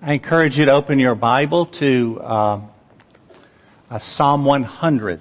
I encourage you to open your Bible to Psalm 100.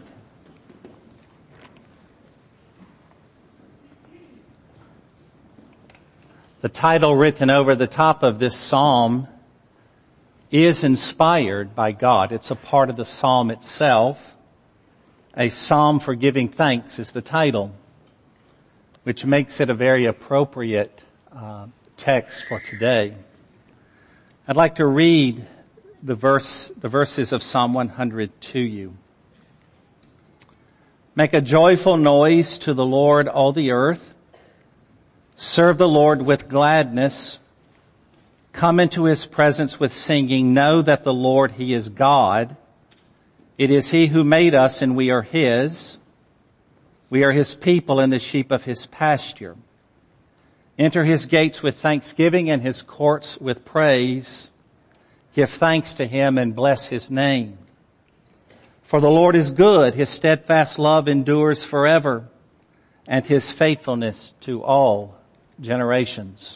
The title written over the top of this psalm is inspired by God. It's a part of the psalm itself. A psalm for giving thanks is the title, which makes it a very appropriate text for today. I'd like to read the verses of Psalm 100 to you. Make a joyful noise to the Lord, all the earth. Serve the Lord with gladness. Come into His presence with singing. Know that the Lord, He is God. It is He who made us and we are His. We are His people and the sheep of His pasture. Enter His gates with thanksgiving and His courts with praise. Give thanks to Him and bless His name. For the Lord is good. His steadfast love endures forever, and His faithfulness to all generations.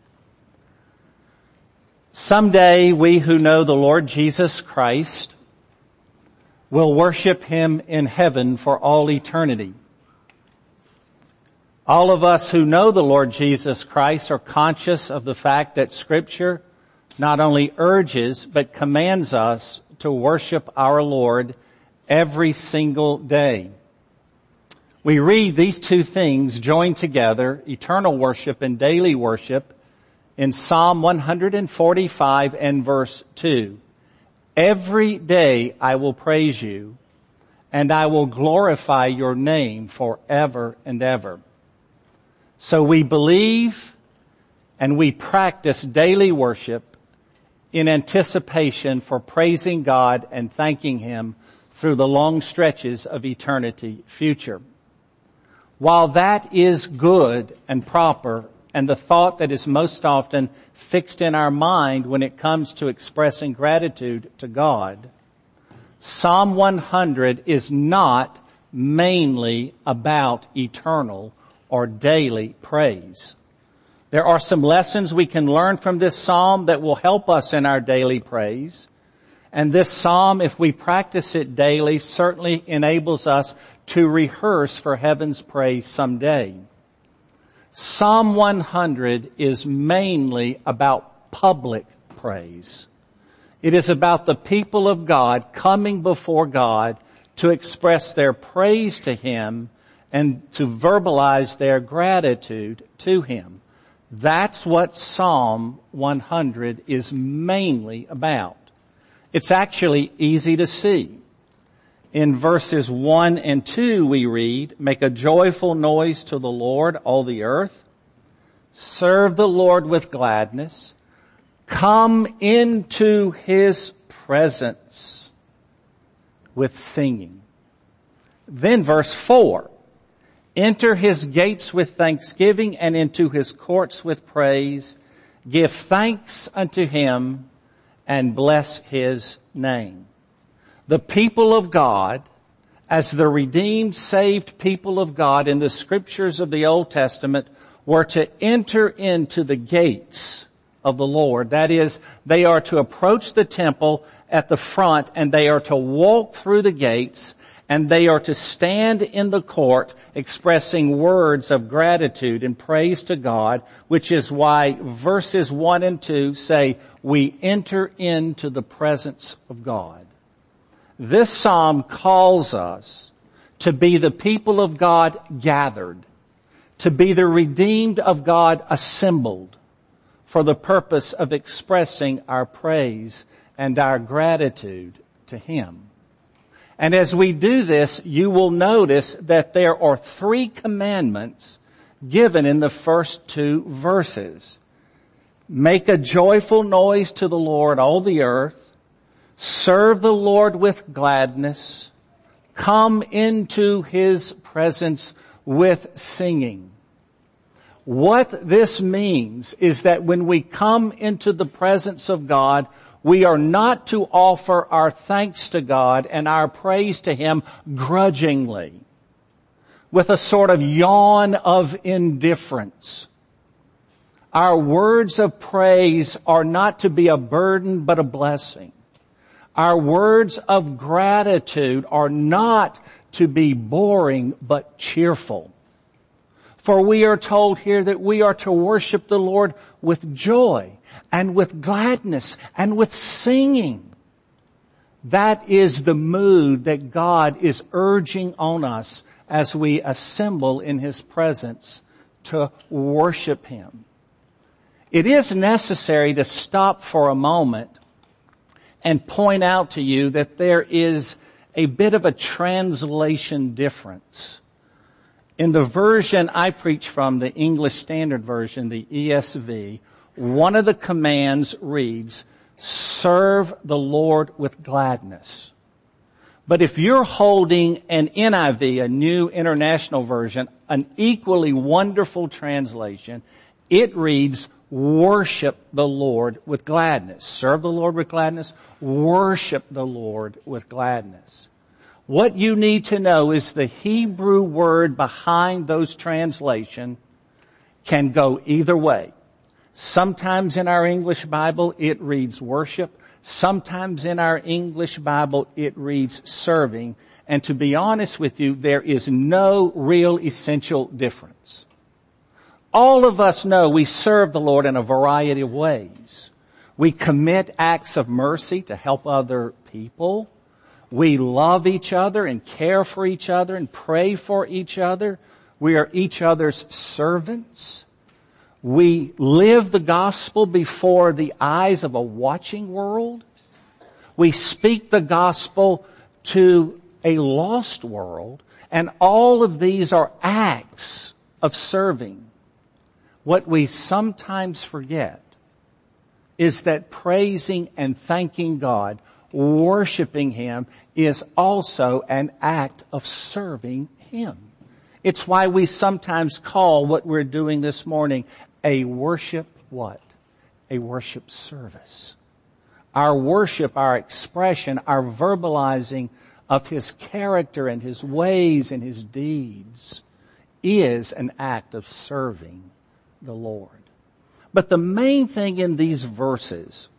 Someday we who know the Lord Jesus Christ will worship Him in heaven for all eternity. All of us who know the Lord Jesus Christ are conscious of the fact that Scripture not only urges but commands us to worship our Lord every single day. We read these two things joined together, eternal worship and daily worship, in Psalm 145 and verse 2. Every day I will praise you, and I will glorify your name forever and ever. So we believe and we practice daily worship in anticipation for praising God and thanking Him through the long stretches of eternity future. While that is good and proper and the thought that is most often fixed in our mind when it comes to expressing gratitude to God, Psalm 100 is not mainly about eternal or daily praise. There are some lessons we can learn from this psalm that will help us in our daily praise. And this psalm, if we practice it daily, certainly enables us to rehearse for heaven's praise someday. Psalm 100 is mainly about public praise. It is about the people of God coming before God to express their praise to Him and to verbalize their gratitude to Him. That's what Psalm 100 is mainly about. It's actually easy to see. In verses 1 and 2 we read, make a joyful noise to the Lord, all the earth. Serve the Lord with gladness. Come into His presence with singing. Then verse 4. Enter His gates with thanksgiving and into His courts with praise. Give thanks unto Him and bless His name. The people of God, as the redeemed, saved people of God in the Scriptures of the Old Testament, were to enter into the gates of the Lord. That is, they are to approach the temple at the front and they are to walk through the gates and they are to stand in the court expressing words of gratitude and praise to God, which is why verses 1 and 2 say, we enter into the presence of God. This psalm calls us to be the people of God gathered, to be the redeemed of God assembled for the purpose of expressing our praise and our gratitude to Him. And as we do this, you will notice that there are 3 commandments given in the first 2 verses. Make a joyful noise to the Lord, all the earth. Serve the Lord with gladness. Come into His presence with singing. What this means is that when we come into the presence of God, we are not to offer our thanks to God and our praise to Him grudgingly, with a sort of yawn of indifference. Our words of praise are not to be a burden but a blessing. Our words of gratitude are not to be boring but cheerful. For we are told here that we are to worship the Lord with joy and with gladness and with singing. That is the mood that God is urging on us as we assemble in His presence to worship Him. It is necessary to stop for a moment and point out to you that there is a bit of a translation difference. In the version I preach from, the English Standard Version, the ESV, one of the commands reads, serve the Lord with gladness. But if you're holding an NIV, a New International Version, an equally wonderful translation, it reads, worship the Lord with gladness. Serve the Lord with gladness. Worship the Lord with gladness. What you need to know is the Hebrew word behind those translations can go either way. Sometimes in our English Bible it reads worship. Sometimes in our English Bible it reads serving. And to be honest with you, there is no real essential difference. All of us know we serve the Lord in a variety of ways. We commit acts of mercy to help other people. We love each other and care for each other and pray for each other. We are each other's servants. We live the gospel before the eyes of a watching world. We speak the gospel to a lost world. And all of these are acts of serving. What we sometimes forget is that praising and thanking God, worshiping Him, is also an act of serving Him. It's why we sometimes call what we're doing this morning a worship what? A worship service. Our worship, our expression, our verbalizing of His character and His ways and His deeds is an act of serving the Lord. But the main thing in these verses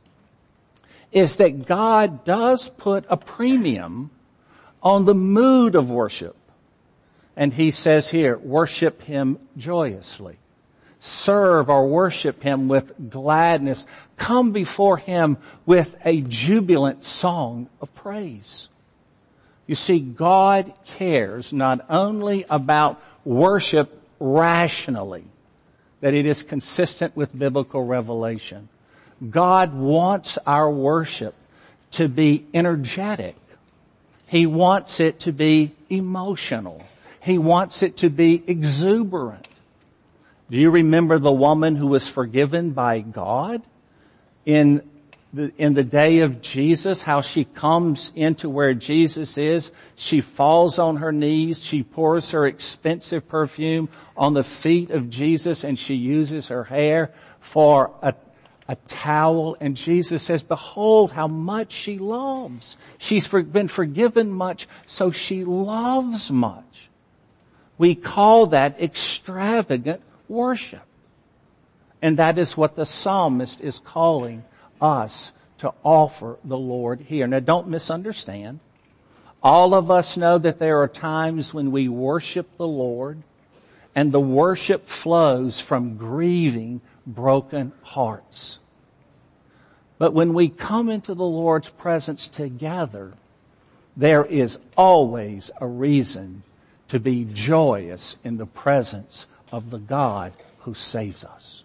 is that God does put a premium on the mood of worship. And He says here, worship Him joyously. Serve or worship Him with gladness. Come before Him with a jubilant song of praise. You see, God cares not only about worship rationally, that it is consistent with biblical revelation. God wants our worship to be energetic. He wants it to be emotional. He wants it to be exuberant. Do you remember the woman who was forgiven by God in the day of Jesus, how she comes into where Jesus is? She falls on her knees. She pours her expensive perfume on the feet of Jesus, and she uses her hair for a towel. And Jesus says, behold how much she loves. She's been forgiven much, so she loves much. We call that extravagant worship. And that is what the psalmist is calling us to offer the Lord here. Now don't misunderstand. All of us know that there are times when we worship the Lord and the worship flows from grieving broken hearts. But when we come into the Lord's presence together, there is always a reason to be joyous in the presence of the God who saves us.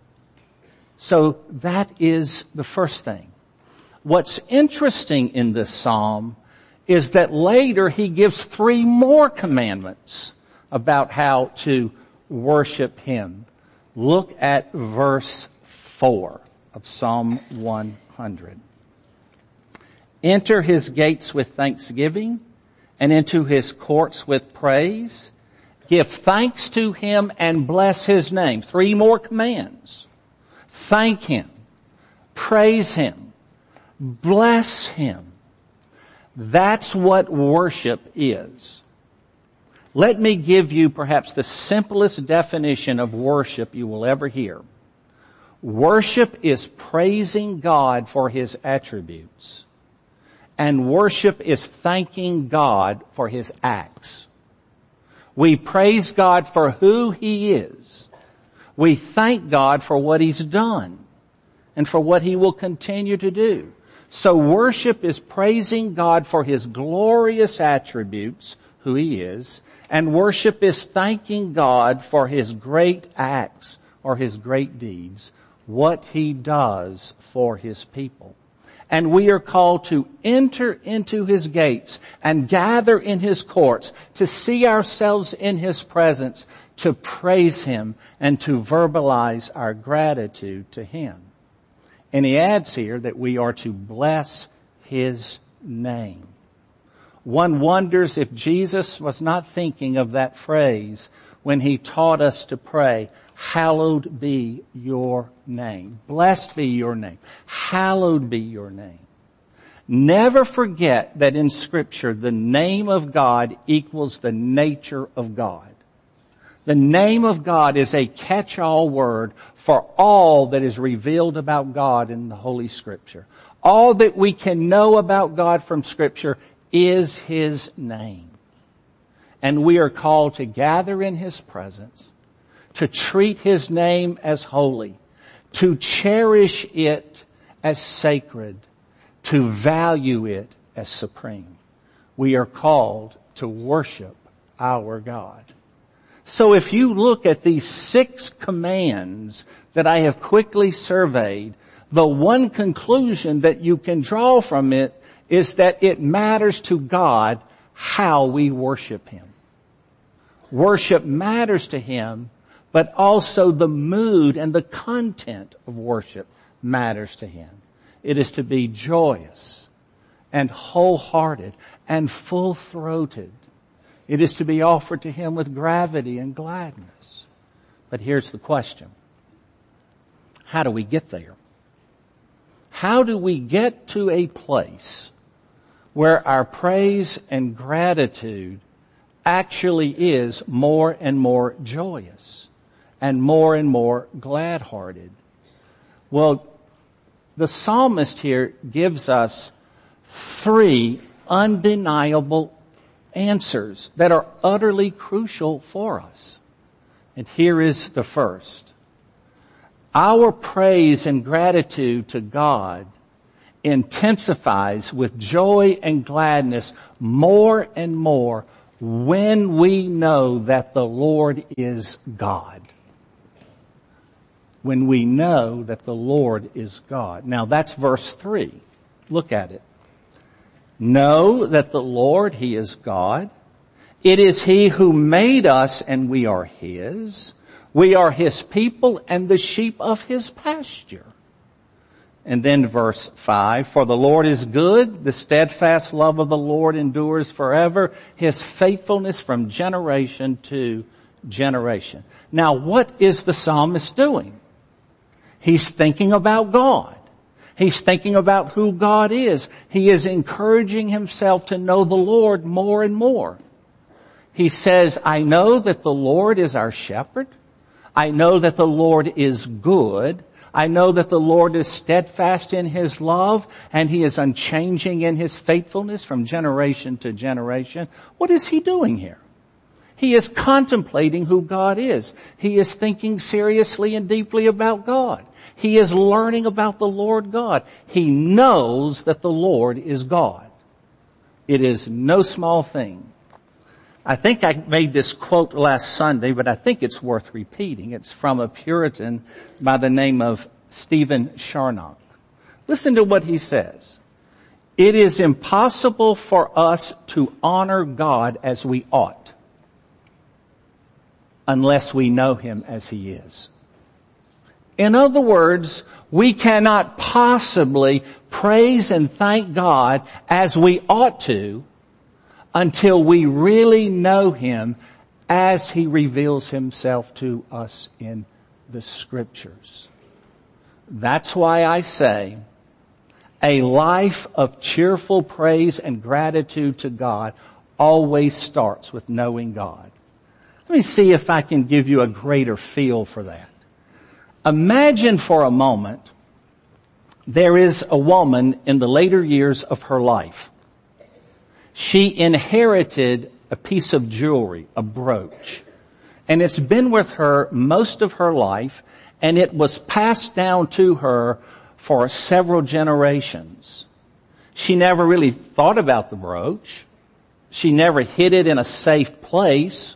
So that is the first thing. What's interesting in this psalm is that later he gives 3 more commandments about how to worship Him. Look at verse 4 of Psalm 100. Enter His gates with thanksgiving and into His courts with praise. Give thanks to Him and bless His name. 3 more commands. Thank Him. Praise Him. Bless Him. That's what worship is. Let me give you perhaps the simplest definition of worship you will ever hear. Worship is praising God for His attributes. And worship is thanking God for His acts. We praise God for who He is. We thank God for what He's done and for what He will continue to do. So worship is praising God for His glorious attributes, who He is, and worship is thanking God for His great acts or His great deeds, what He does for His people. And we are called to enter into His gates and gather in His courts, to see ourselves in His presence, to praise Him and to verbalize our gratitude to Him. And he adds here that we are to bless His name. One wonders if Jesus was not thinking of that phrase when He taught us to pray, hallowed be your name. Blessed be your name. Hallowed be your name. Never forget that in Scripture, the name of God equals the nature of God. The name of God is a catch-all word for all that is revealed about God in the Holy Scripture. All that we can know about God from Scripture is His name. And we are called to gather in His presence, to treat His name as holy, to cherish it as sacred, to value it as supreme. We are called to worship our God. So if you look at these 6 commands that I have quickly surveyed, the one conclusion that you can draw from it is that it matters to God how we worship Him. Worship matters to Him, but also the mood and the content of worship matters to Him. It is to be joyous and wholehearted and full-throated. It is to be offered to Him with gravity and gladness. But here's the question. How do we get there? How do we get to a place where our praise and gratitude actually is more and more joyous and more glad-hearted? Well, the psalmist here gives us 3 undeniable answers that are utterly crucial for us. And here is the first. Our praise and gratitude to God intensifies with joy and gladness more and more when we know that the Lord is God. When we know that the Lord is God. Now that's verse 3. Look at it. Know that the Lord, He is God. It is He who made us and we are His. We are His people and the sheep of His pasture. And then verse 5, for the Lord is good, the steadfast love of the Lord endures forever, His faithfulness from generation to generation. Now what is the psalmist doing? He's thinking about God. He's thinking about who God is. He is encouraging himself to know the Lord more and more. He says, I know that the Lord is our shepherd. I know that the Lord is good. I know that the Lord is steadfast in His love and He is unchanging in His faithfulness from generation to generation. What is he doing here? He is contemplating who God is. He is thinking seriously and deeply about God. He is learning about the Lord God. He knows that the Lord is God. It is no small thing. I think I made this quote last Sunday, but I think it's worth repeating. It's from a Puritan by the name of Stephen Charnock. Listen to what he says. It is impossible for us to honor God as we ought unless we know Him as He is. In other words, we cannot possibly praise and thank God as we ought to until we really know Him as He reveals Himself to us in the Scriptures. That's why I say a life of cheerful praise and gratitude to God always starts with knowing God. Let me see if I can give you a greater feel for that. Imagine for a moment there is a woman in the later years of her life. She inherited a piece of jewelry, a brooch, and it's been with her most of her life, and it was passed down to her for several generations. She never really thought about the brooch. She never hid it in a safe place.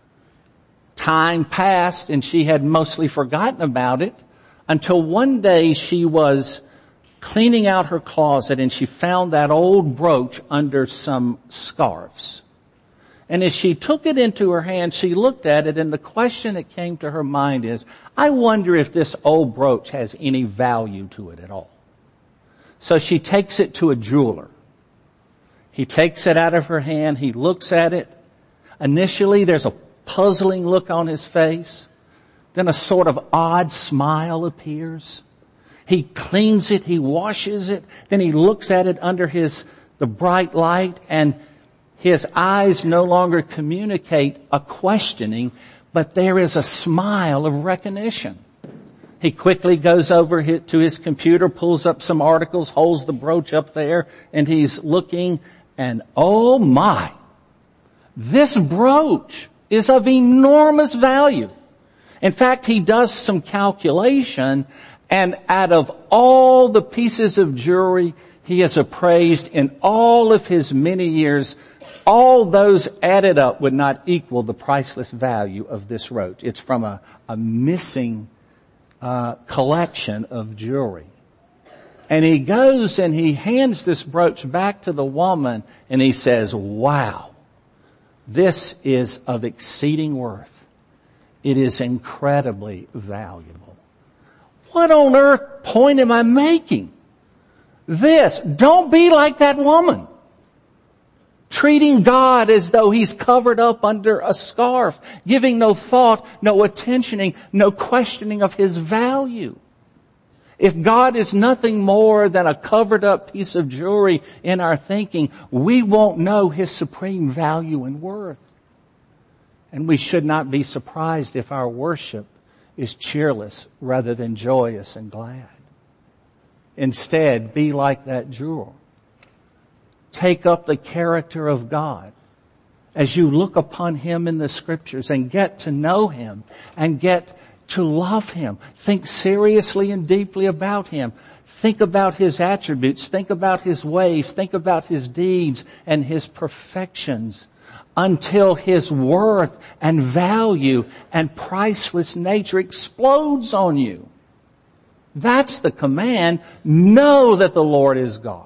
Time passed and she had mostly forgotten about it until one day she was cleaning out her closet and she found that old brooch under some scarves. And as she took it into her hand, she looked at it, and the question that came to her mind is, I wonder if this old brooch has any value to it at all. So she takes it to a jeweler. He takes it out of her hand. He looks at it. Initially, there's a puzzling look on his face. Then a sort of odd smile appears. He cleans it. He washes it. Then he looks at it under the bright light, and his eyes no longer communicate a questioning, but there is a smile of recognition. He quickly goes over to his computer, pulls up some articles, holds the brooch up there, and he's looking, and oh my, this brooch is of enormous value. In fact, he does some calculation, and out of all the pieces of jewelry he has appraised in all of his many years, all those added up would not equal the priceless value of this brooch. It's from a missing collection of jewelry. And he goes and he hands this brooch back to the woman, and he says, wow, this is of exceeding worth. It is incredibly valuable. What on earth point am I making? Don't be like that woman. Treating God as though he's covered up under a scarf, giving no thought, no attentioning, no questioning of his value. If God is nothing more than a covered up piece of jewelry in our thinking, we won't know his supreme value and worth. And we should not be surprised if our worship is cheerless rather than joyous and glad. Instead, be like that jewel. Take up the character of God as you look upon him in the scriptures and get to know him and get to love him. Think seriously and deeply about him. Think about his attributes. Think about his ways. Think about his deeds and his perfections until his worth and value and priceless nature explodes on you. That's the command. Know that the Lord is God.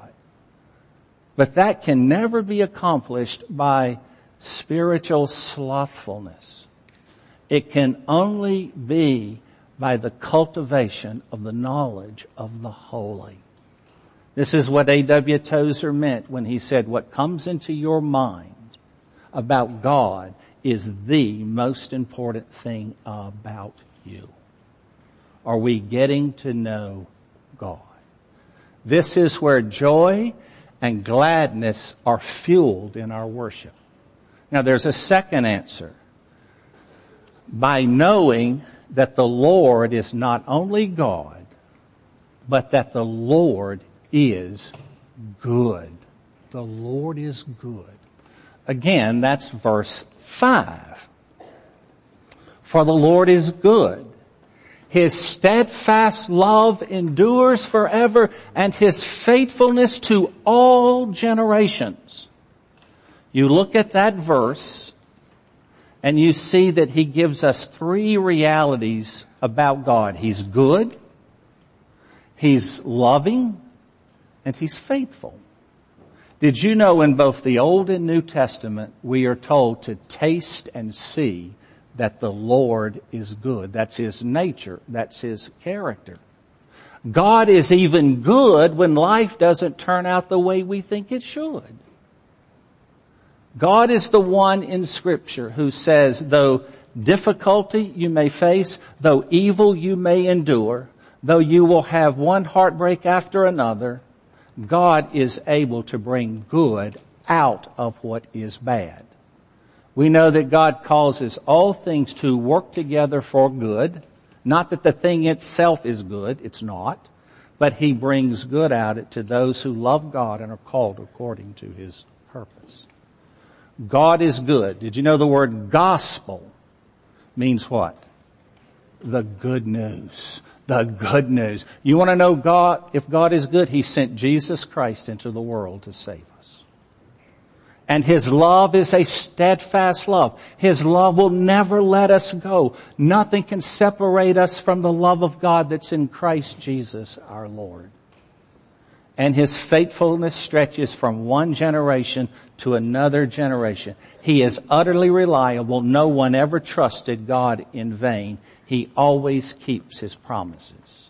But that can never be accomplished by spiritual slothfulness. It can only be by the cultivation of the knowledge of the holy. This is what A.W. Tozer meant when he said, what comes into your mind about God is the most important thing about you. Are we getting to know God? This is where joy and gladness are fueled in our worship. Now there's a second answer. By knowing that the Lord is not only God, but that the Lord is good. The Lord is good. Again, that's verse 5. For the Lord is good. His steadfast love endures forever, and his faithfulness to all generations. You look at that verse, and you see that he gives us three realities about God. He's good, he's loving, and he's faithful. Did you know in both the Old and New Testament, we are told to taste and see that the Lord is good. That's his nature. That's his character. God is even good when life doesn't turn out the way we think it should. God is the one in Scripture who says, though difficulty you may face, though evil you may endure, though you will have one heartbreak after another, God is able to bring good out of what is bad. We know that God causes all things to work together for good. Not that the thing itself is good, it's not, but he brings good out of it to those who love God and are called according to his purpose. God is good. Did you know the word gospel means what? The good news. The good news. You want to know God, if God is good, he sent Jesus Christ into the world to save us. And his love is a steadfast love. His love will never let us go. Nothing can separate us from the love of God that's in Christ Jesus our Lord. And his faithfulness stretches from one generation to another generation. He is utterly reliable. No one ever trusted God in vain. He always keeps his promises.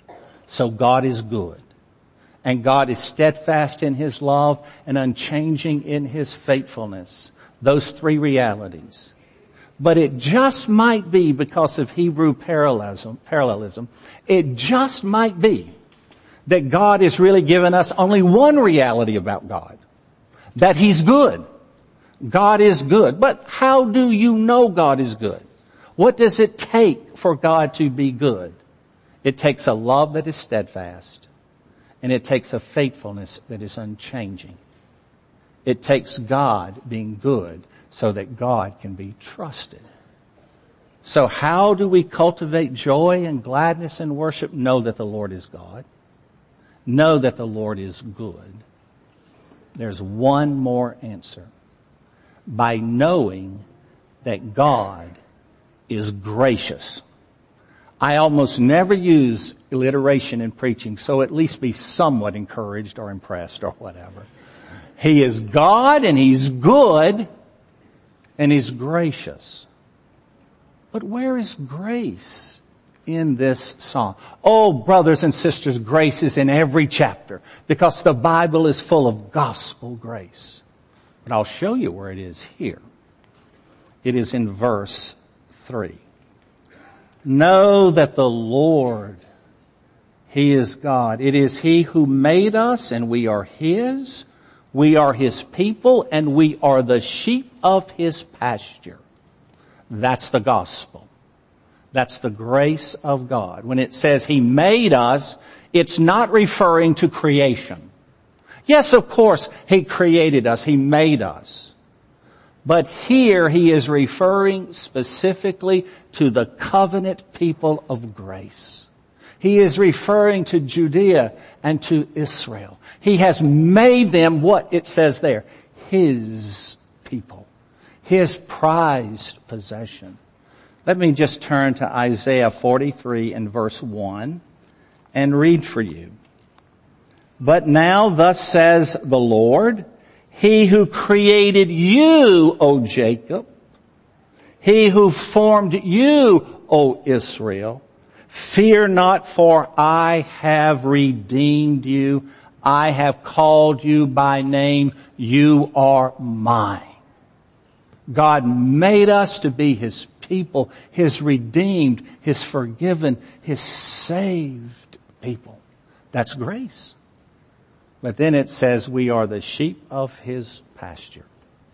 So God is good. And God is steadfast in his love and unchanging in his faithfulness. Those three realities. But it just might be, because of Hebrew parallelism, it just might be that God has really given us only one reality about God. That he's good. God is good. But how do you know God is good? What does it take for God to be good? It takes a love that is steadfast. And it takes a faithfulness that is unchanging. It takes God being good so that God can be trusted. So how do we cultivate joy and gladness and worship? Know that the Lord is God. Know that the Lord is good. There's one more answer. By knowing that God is gracious. I almost never use alliteration in preaching, so at least be somewhat encouraged or impressed or whatever. He is God and he's good and he's gracious. But where is grace in this psalm? Oh, brothers and sisters, grace is in every chapter because the Bible is full of gospel grace. But I'll show you where it is here. It is in verse 3. Know that the Lord, he is God. It is he who made us and we are his. We are his people and we are the sheep of his pasture. That's the gospel. That's the grace of God. When it says he made us, it's not referring to creation. Yes, of course, he created us. He made us. But here he is referring specifically to the covenant people of grace. He is referring to Judea and to Israel. He has made them what it says there, his people, his prized possession. Let me just turn to Isaiah 43 and verse 1 and read for you. But now thus says the Lord, he who created you, O Jacob, he who formed you, O Israel, fear not, for I have redeemed you. I have called you by name. You are mine. God made us to be his people, his redeemed, his forgiven, his saved people. That's grace. But then it says we are the sheep of his pasture.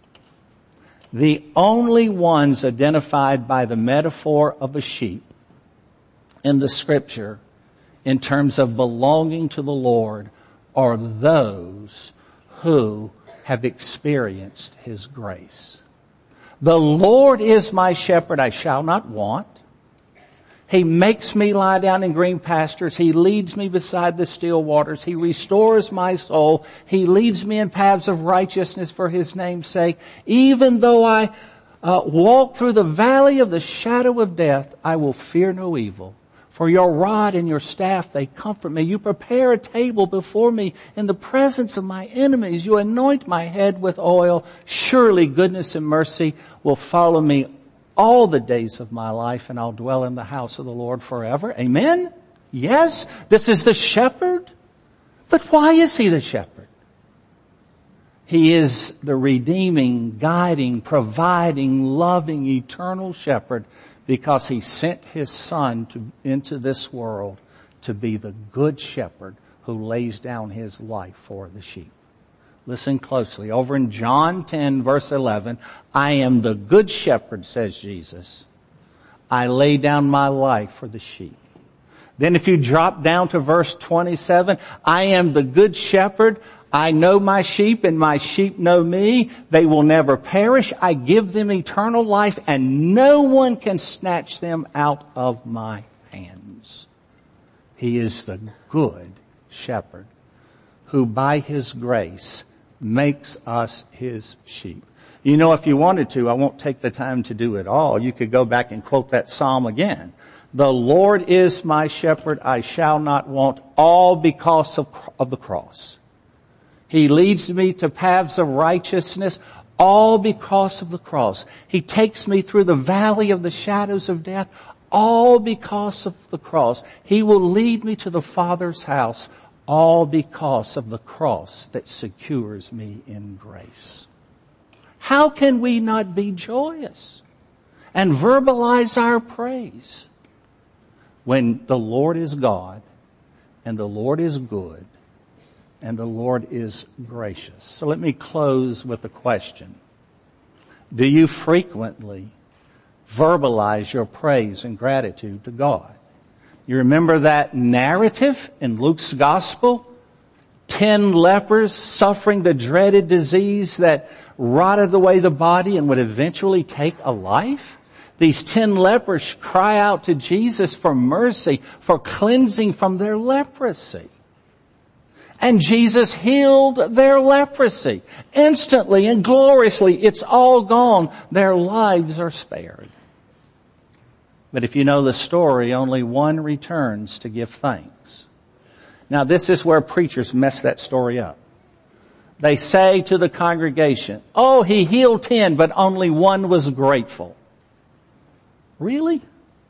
The only ones identified by the metaphor of a sheep in the scripture in terms of belonging to the Lord are those who have experienced his grace. The Lord is my shepherd, I shall not want. He makes me lie down in green pastures. He leads me beside the still waters. He restores my soul. He leads me in paths of righteousness for his name's sake. Even though I walk through the valley of the shadow of death, I will fear no evil. For your rod and your staff, they comfort me. You prepare a table before me in the presence of my enemies. You anoint my head with oil. Surely goodness and mercy will follow me all the days of my life, and I'll dwell in the house of the Lord forever. Amen? Yes, this is the shepherd. But why is he the shepherd? He is the redeeming, guiding, providing, loving, eternal shepherd because he sent his son into this world to be the good shepherd who lays down his life for the sheep. Listen closely. Over in John 10 verse 11, I am the good shepherd, says Jesus. I lay down my life for the sheep. Then if you drop down to verse 27, I am the good shepherd. I know my sheep and my sheep know me. They will never perish. I give them eternal life and no one can snatch them out of my hands. He is the good shepherd who by his grace makes us his sheep. You know, if you wanted to, I won't take the time to do it all. You could go back and quote that psalm again. The Lord is my shepherd, I shall not want, all because of the cross. He leads me to paths of righteousness, all because of the cross. He takes me through the valley of the shadows of death, all because of the cross. He will lead me to the Father's house, all because of the cross that secures me in grace. How can we not be joyous and verbalize our praise when the Lord is God and the Lord is good and the Lord is gracious? So let me close with a question. Do you frequently verbalize your praise and gratitude to God? You remember that narrative in Luke's gospel? 10 lepers suffering the dreaded disease that rotted away the body and would eventually take a life? These 10 lepers cry out to Jesus for mercy, for cleansing from their leprosy. And Jesus healed their leprosy. Instantly and gloriously, it's all gone. Their lives are spared. But if you know the story, only one returns to give thanks. Now this is where preachers mess that story up. They say to the congregation, oh, he healed 10, but only one was grateful. Really?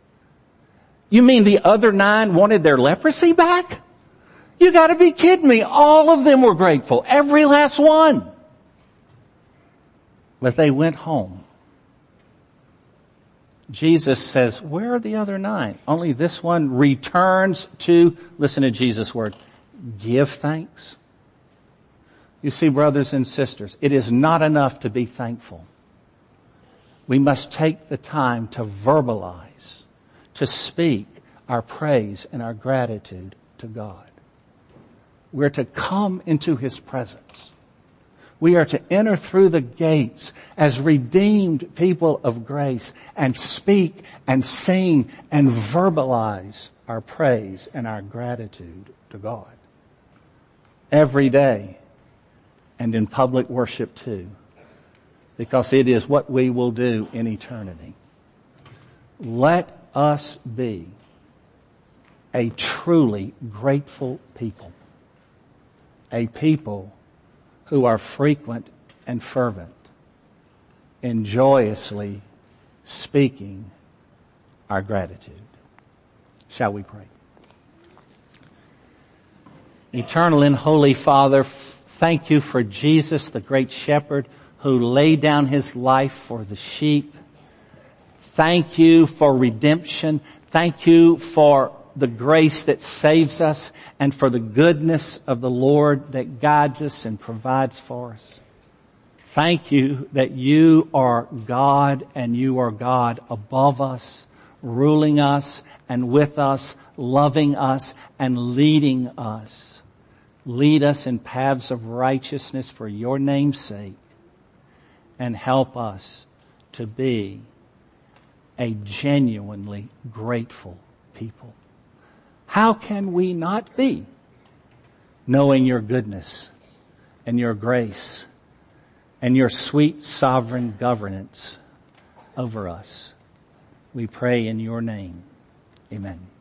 You mean the other 9 wanted their leprosy back? You gotta be kidding me. All of them were grateful. Every last one. But they went home. Jesus says, where are the other 9? Only this one returns to, listen to Jesus' word, give thanks. You see, brothers and sisters, it is not enough to be thankful. We must take the time to verbalize, to speak our praise and our gratitude to God. We're to come into his presence. We are to enter through the gates as redeemed people of grace and speak and sing and verbalize our praise and our gratitude to God. Every day and in public worship too, because it is what we will do in eternity. Let us be a truly grateful people, a people who are frequent and fervent in joyously speaking our gratitude. Shall we pray? Eternal and holy Father, thank you for Jesus, the great shepherd who laid down his life for the sheep. Thank you for redemption. Thank you for the grace that saves us and for the goodness of the Lord that guides us and provides for us. Thank you that you are God and you are God above us, ruling us and with us, loving us and leading us. Lead us in paths of righteousness for your name's sake and help us to be a genuinely grateful people. How can we not be, knowing your goodness and your grace and your sweet sovereign governance over us? We pray in your name. Amen.